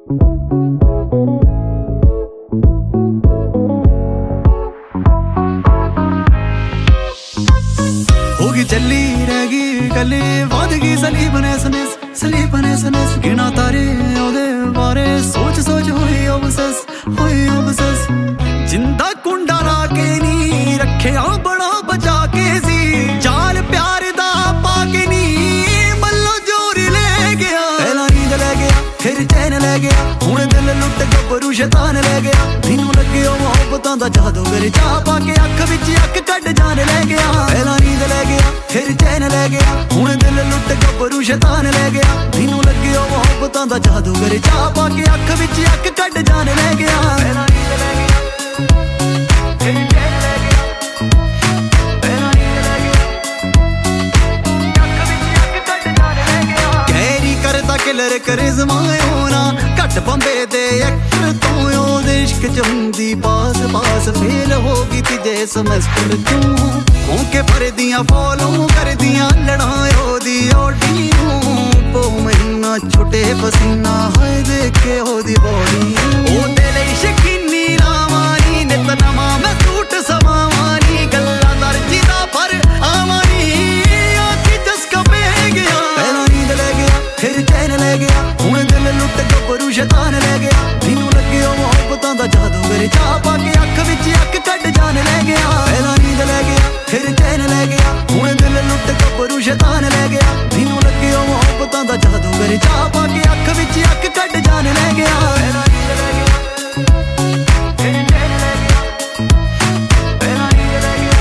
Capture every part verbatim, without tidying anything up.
होगी चली रहेगी गली वादगी सलीब ने सनेस सलीब ने सनेस गिना तारे ओदे बारे सोच सोच होई ऑब्सेस होई ऑब्सेस जिंदा कुंडा ला के नी रखिया बड़ा बचा के सी जाल प्यार दा पाके नी मल्लो जोर ले गया पहला नींद ले गया फिर चैन ले गया हुण दिल लुट गबरू शैतान ले गया मैनू लगे मोहब्बतां दा जादूगर चाह पाके अख विच अख कढ जान ले गया पहला नींद ले गया फिर चैन ले गया हुण दिल लुट गबरू शैतान ले गया मैनू लगे मोहब्बतां दा जादूगर चाह पाके अख विच अख कढ जान ले गया पहला नींद ले गया फिर चैन ले गया पहला नींद ले गया अख विच अख कढ जान ले गया कैरी करदा किलर करिश्मा होना घट बंबे दे एक्टर तू ओदे इश्क च हुंदी पास पास फेल हो गई तीजे सेमेस्टर तू होके भरदियां फॉलो करदियां लड़ाई ओदी ओडी पो महीना छुटे पसीना हाय देखे ओदी बॉडी ओदे लई शकीनी रावानी नित नवा मैं सूट सवावानी गल्ला दर्जी दा पर आवानी आखी चस्का पे गया पहला नींद ले गया फिर चैन ले गया हुण दिल लुट गबरू शैतान ले गया मैनू लगे मोहब्बतां दा जादूगर चाह पाके अख विच अख कढ जान ले गया पहला नींद ले गया फिर चैन ले गया हुण दिल लुट गबरू शैतान ले गया मैनू लगे मोहब्बतां दा जादूगर चाह पाके अख विच अख कढ जान ले गया पहला नींद ले गया फिर चैन ले गया पहला नींद ले गया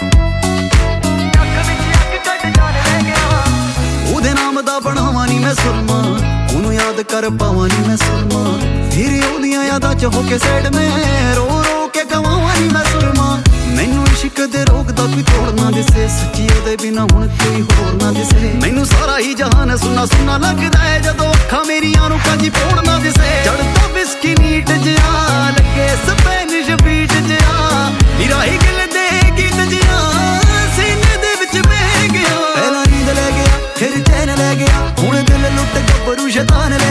अख विच अख कढ जान ले गया ओदे नाम दा बनावां नी मैं सुरमा ओनू याद कर पावां नी मैं सुरमा फिर ओदियां यादां च होके सैड में रो रो के गवावां नी मैं सुरमा मैनू इश्क दे रोग दा कोई तोड़ ना दिसे सच्ची ओदे बिना हुण कोई होर ना दिसे मैनू सारा ही जहान सुना सुना लगदा है जदों अखां मेरियां नू काजी पोड़ ना दिसे चढ़दा बिस्की नीट जिहा लगे स्पैनिश बीट जिहा निराही गिल दे गीत जिहा सीने दे विच बह गया पहला नींद ले गया फिर चैन ले गया हुण दिल लुट गबरू शैतान